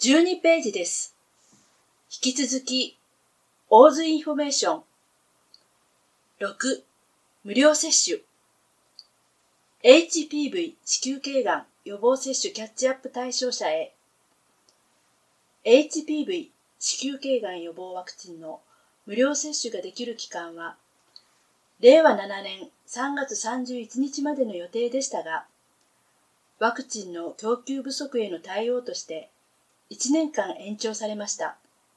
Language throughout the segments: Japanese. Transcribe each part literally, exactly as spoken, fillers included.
じゅうにページです。引き続き、オーズインフォメーション。ろく、無料接種。エイチピーブイ 子宮頸がん予防接種キャッチアップ対象者へ。エイチピーブイ 子宮頸がん予防ワクチンの無料接種ができる期間は、れいわななねんさんがつさんじゅういちにちまでの予定でしたが、ワクチンの供給不足への対応としていちねんかん延長されました。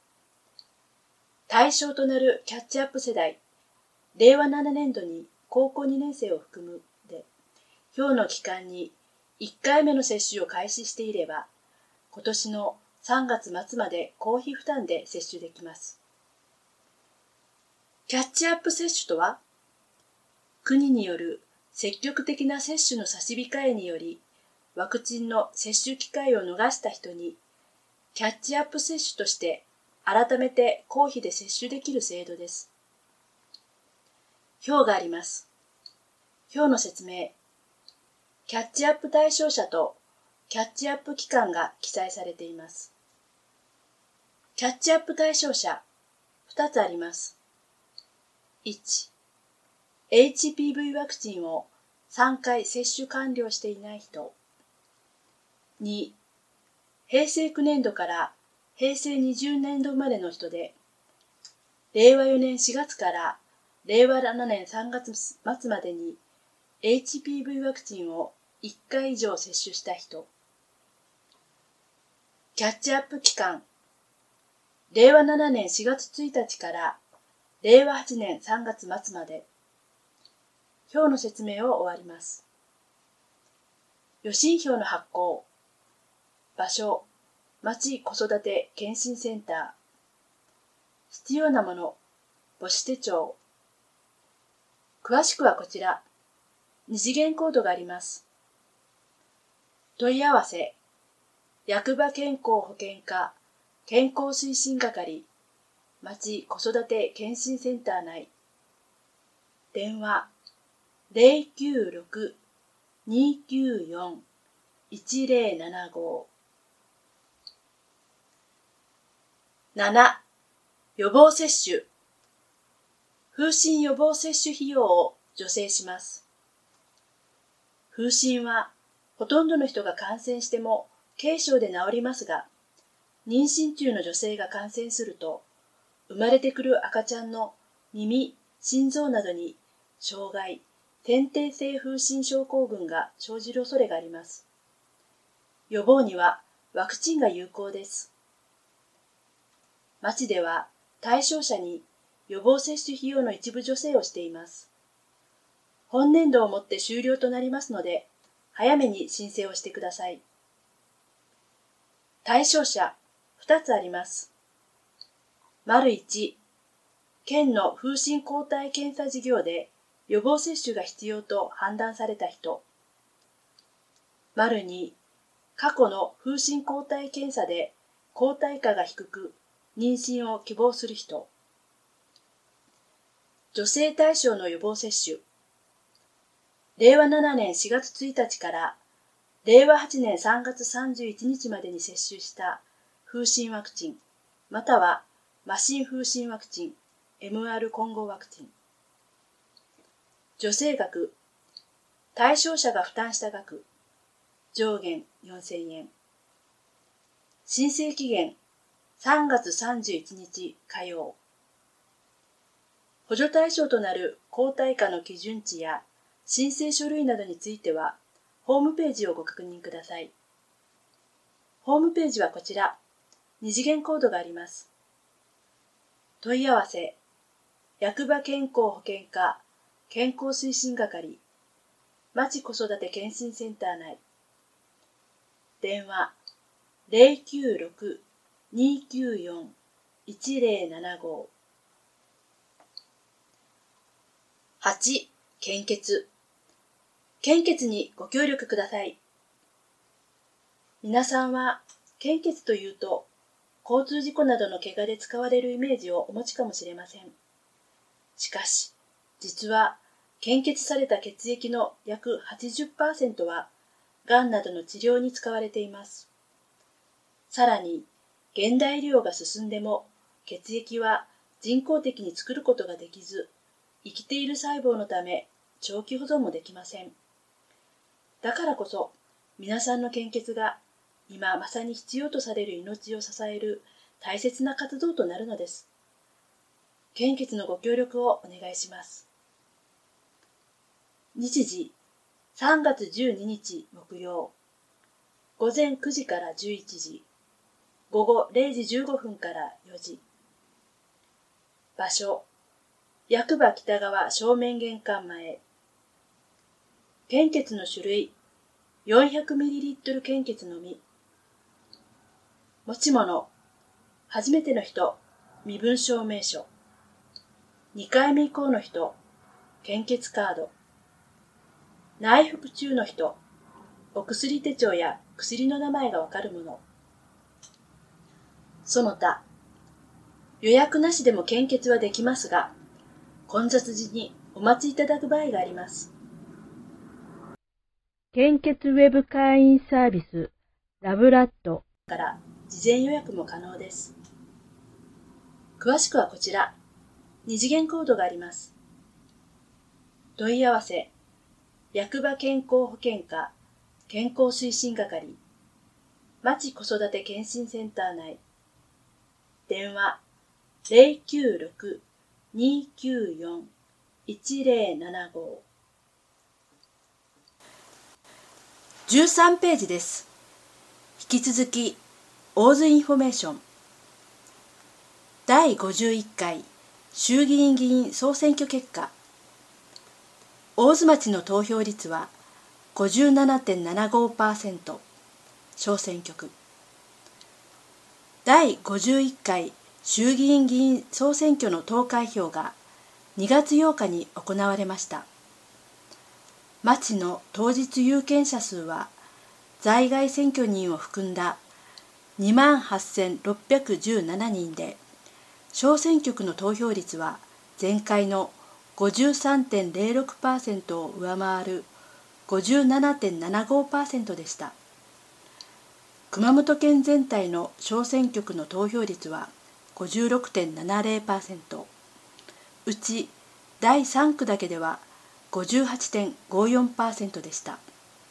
対象となるキャッチアップ世代、れいわななねんどに高校にねん生を含むで、表の期間にいっかいめの接種を開始していれば、今年のさんがつまつまで公費負担で接種できます。キャッチアップ接種とは、国による積極的な接種の差し控えにより、ワクチンの接種機会を逃した人に、キャッチアップ接種として改めて公費で接種できる制度です。表があります。表の説明。キャッチアップ対象者とキャッチアップ期間が記載されています。キャッチアップ対象者、ふたつあります。いち、エイチピーブイ ワクチンをさんかい接種完了していない人。に、へいせいきゅうねんどからへいせいにじゅうねんど生まれの人で、れいわよねんしがつかられいわななねんさんがつ末までに エイチピーブイ ワクチンをいっかい以上接種した人。キャッチアップ期間、れいわななねんしがつついたちかられいわはちねんさんがつまつまで。表の説明を終わります。予診票の発行。場所、町子育て健診センター。必要なもの、母子手帳。詳しくはこちら。二次元コードがあります。問い合わせ、役場健康保険課健康推進係、町子育て健診センター内。電話、ゼロきゅうろく にきゅうよん いちゼロななご。なな、予防接種。風疹予防接種費用を助成します。風疹はほとんどの人が感染しても軽症で治りますが、妊娠中の女性が感染すると、生まれてくる赤ちゃんの耳、心臓などに障害、先天性風疹症候群が生じる恐れがあります。予防にはワクチンが有効です。町では対象者に予防接種費用の一部助成をしています。本年度をもって終了となりますので、早めに申請をしてください。対象者、ふたつあります。いち、県の風疹抗体検査事業で予防接種が必要と判断された人。に、過去の風疹抗体検査で抗体価が低く妊娠を希望する人。女性対象の予防接種。れいわななねんしがつついたちかられいわはちねんさんがつさんじゅういちにちまでに接種した風疹ワクチン、または麻疹風疹ワクチン、エムアール 混合ワクチン。助成額、対象者が負担した額、上限よんせんえん。申請期限、さんがつさんじゅういちにち火曜。補助対象となる抗体価の基準値や申請書類などについては、ホームページをご確認ください。ホームページはこちら、二次元コードがあります。問い合わせ、役場健康保険課健康推進係、町子育て健診センター内。電話、ゼロきゅうろく にきゅうよん いちゼロななご。はち、献血。献血にご協力ください。皆さんは献血というと、交通事故などの怪我で使われるイメージをお持ちかもしれません。しかし、実は献血された血液の約 はちじゅっパーセント は、がんなどの治療に使われています。さらに、 現代医療が進んでも血液は人工的に作ることができず、生きている細胞のため長期保存もできません。だからこそ皆さんの献血が今まさに必要とされる命を支える大切な活動となるのです。献血のご協力をお願いします。日時さんがつじゅうににち木曜、ごぜんくじからじゅういちじ、ごごれいじじゅうごふんからよじ。場所、役場北側正面玄関前。献血の種類、よんひゃくミリリットル 献血のみ。持ち物、初めての人、身分証明書。にかいめ以降の人、献血カード。内服中の人、お薬手帳や薬の名前がわかるもの。その他、予約なしでも献血はできますが、混雑時にお待ちいただく場合があります。献血ウェブ会員サービスラブラッドから事前予約も可能です。詳しくはこちら、二次元コードがあります。問い合わせ、役場健康保険課健康推進係、町子育て健診センター内、電話 ゼロきゅうろく にーきゅうよん いちゼロななご。じゅうさんページです。引き続き、大津インフォメーション。だいごじゅういっかい衆議院議員総選挙結果。大津町の投票率は ごじゅうななてんななごパーセント、小選挙区。だいごじゅういっかい衆議院議員総選挙の投開票がにがつようかに行われました。町の当日有権者数は在外選挙人を含んだ にまんはっせんろっぴゃくじゅうななにんで、小選挙区の投票率は前回の ごじゅうさんてんゼロろくパーセント を上回る ごじゅうななてんななごパーセント でした。熊本県全体の小選挙区の投票率は ごじゅうろくてんななゼロパーセント、うちだいさんくだけでは ごじゅうはちてんごよんパーセント でした。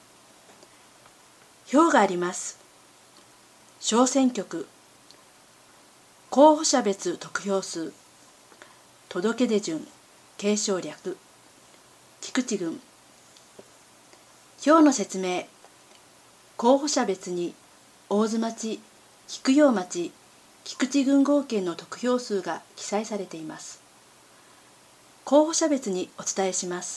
票があります。小選挙区、候補者別得票数、届出順、継承略、菊池郡。票の説明、候補者別に大津町、菊陽町、菊池郡合計の得票数が記載されています。候補者別にお伝えします。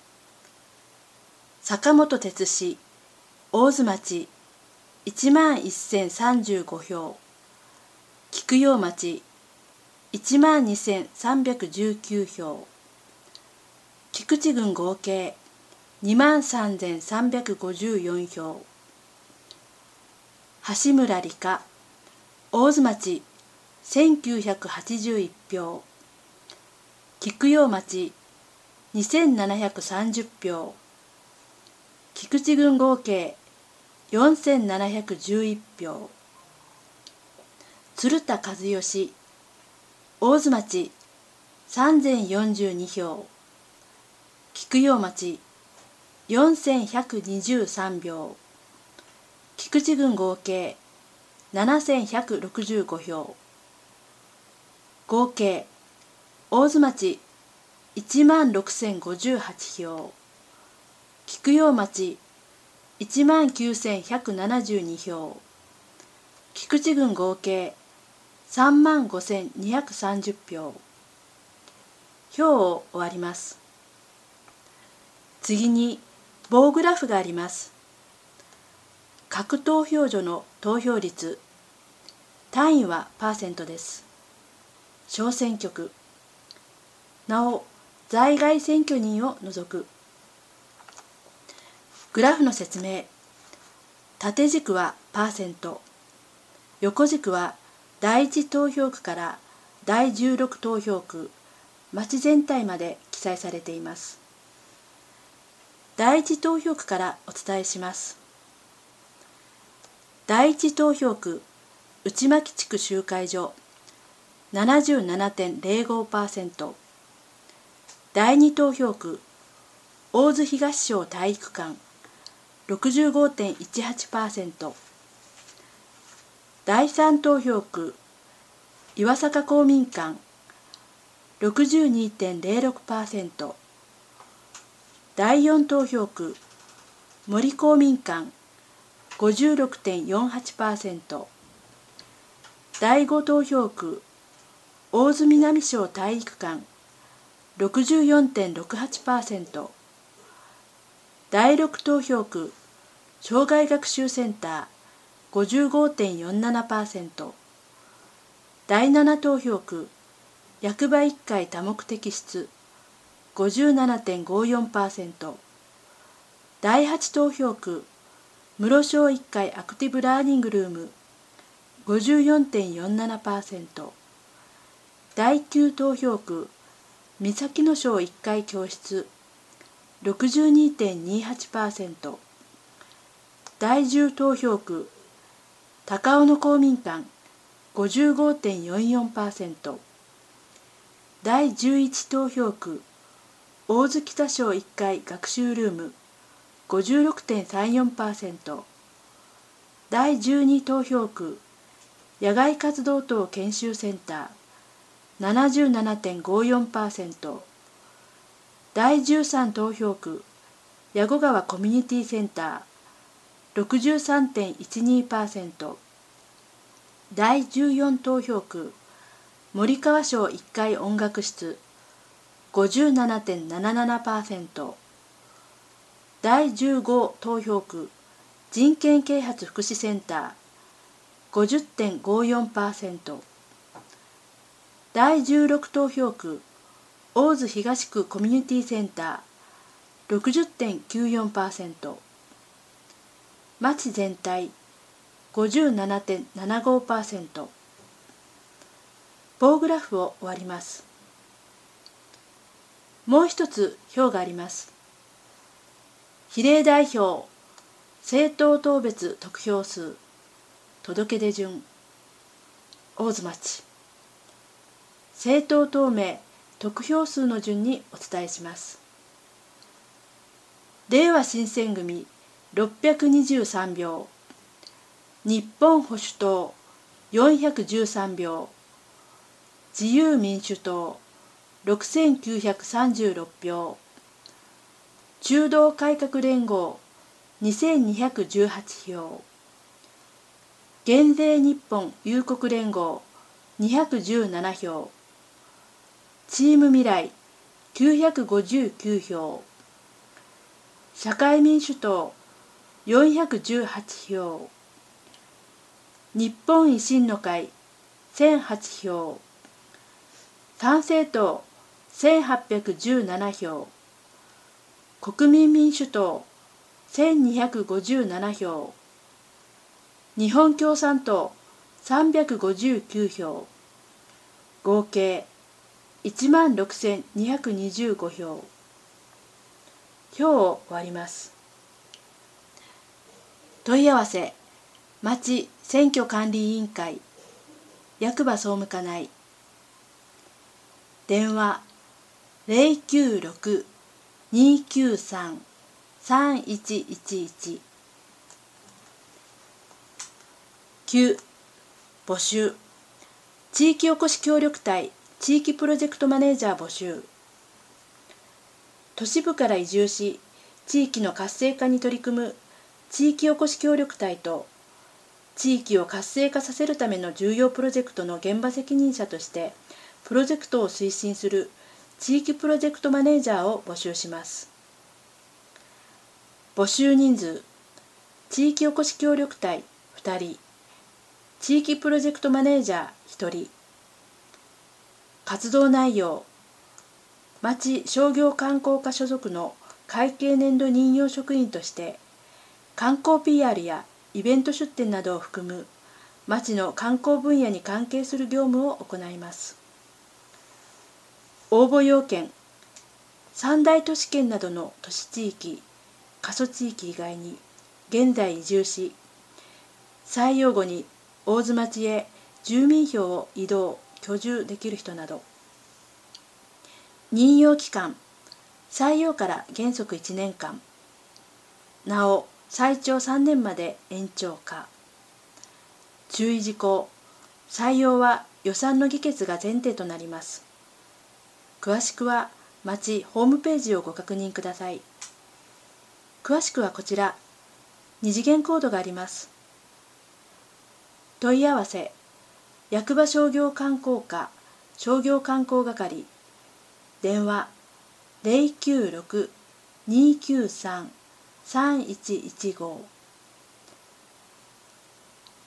坂本哲司、大津町、いちまんせんさんじゅうごひょう、菊陽町、いちまんにせんさんびゃくじゅうきゅうひょう、菊池郡合計にまんさんぜんさんびゃくごじゅうよんひょう、橋村理香、大津町、せんきゅうひゃくはちじゅういちひょう、菊陽町、にせんななひゃくさんじゅうひょう、菊池郡合計よんせんななひゃくじゅういちひょう、鶴田和義、大津町、さんぜんよんじゅうにひょう、菊陽町、よんせんひゃくにじゅうさんひょう、菊池郡合計ななせんひゃくろくじゅうごひょう、合計大津町いちまんろくせんごじゅうはちひょう、菊陽町いちまんきゅうせんひゃくななじゅうにひょう、菊池郡合計さんまんごせんにひゃくさんじゅうひょう。票を終わります。次に棒グラフがあります。各投票所の投票率、単位はパーセントです。小選挙区、なお在外選挙人を除く。グラフの説明、縦軸はパーセント、横軸はだいいち投票区からだいじゅうろく投票区、町全体まで記載されています。だいいち投票区からお伝えします。だいいち投票区内牧地区集会所 ななじゅうななてんゼロごパーセント、 だいに投票区大津東小体育館 ろくじゅうごてんいちはちパーセント、 だいさん投票区岩坂公民館 ろくじゅうにてんゼロろくパーセント、 だいよん投票区森公民館 ごじゅうろくてんよんはちパーセント、 だいご投票区大津南小体育館 ろくじゅうよんてんろくはちパーセント、 だいろく投票区障害学習センター ごじゅうごてんよんななパーセント、 だいなな投票区役場いっかい多目的室 ごじゅうななてんごよんパーセント、 だいはち投票区室小いっかいアクティブラーニングルーム ごじゅうよんてんよんななパーセント、 だいきゅう投票区三崎野小いっかい教室 ろくじゅうにてんにはちパーセント、 だいじゅう投票区高尾野公民館 ごじゅうごてんよんよんパーセント、 だいじゅういち投票区大津北小いっかい学習ルーム ごじゅうろくてんさんよんパーセント、 だいじゅうに投票区野外活動等研修センター ななじゅうななてんごよんパーセント、 だいじゅうさん投票区矢後川コミュニティセンター ろくじゅうさんてんいちにパーセント、 だいじゅうよん投票区森川小いっかい音楽室 ごじゅうななてんななななパーセント、だいじゅうご投票区人権啓発福祉センター ごじゅってんごよんパーセント、 だいじゅうろく投票区大津東区コミュニティセンター ろくじゅってんきゅうよんパーセント、 町全体 ごじゅうななてんななごパーセント。 棒グラフを終わります。もう一つ表があります。比例代表政党等別得票数届出順大津町、政党等名得票数の順にお伝えします。れいわ新選組ろっぴゃくにじゅうさん票、日本保守党よんひゃくじゅうさん票、自由民主党ろくせんきゅうひゃくさんじゅうろく票、中道改革連合にせんにひゃくじゅうはち票、減税日本友国連合にひゃくじゅうなな票、チーム未来きゅうひゃくごじゅうきゅう票、社会民主党よんひゃくじゅうはち票、日本維新の会せんはち票、参政党せんはっぴゃくじゅうなな票、国民民主党せんにひゃくごじゅうなな票、日本共産党さんびゃくごじゅうきゅう票、合計いちまんろくせんにひゃくにじゅうご票。票を割ります。問い合わせ町選挙管理委員会役場総務課内、電話 ゼロきゅうろく にきゅうさん さんいちいちいち。 きゅう募集地域おこし協力隊地域プロジェクトマネージャー募集。都市部から移住し地域の活性化に取り組む地域おこし協力隊と、地域を活性化させるための重要プロジェクトの現場責任者としてプロジェクトを推進する地域プロジェクトマネージャーを募集します。募集人数地域おこし協力隊ふたり、地域プロジェクトマネージャーひとり。活動内容町商業観光課所属の会計年度任用職員として観光 ピーアール やイベント出展などを含む町の観光分野に関係する業務を行います。応募要件三大都市圏などの都市地域過疎地域以外に現在移住し採用後に大津町へ住民票を移動・居住できる人など。任用期間、採用から原則いちねんかん、なお最長さんねんまで延長か。注意事項、採用は予算の議決が前提となります。詳しくは町ホームページをご確認ください。詳しくはこちら、二次元コードがあります。問い合わせ、役場商業観光課商業観光係、電話 ゼロきゅうろく にーきゅうさん さんいちいちご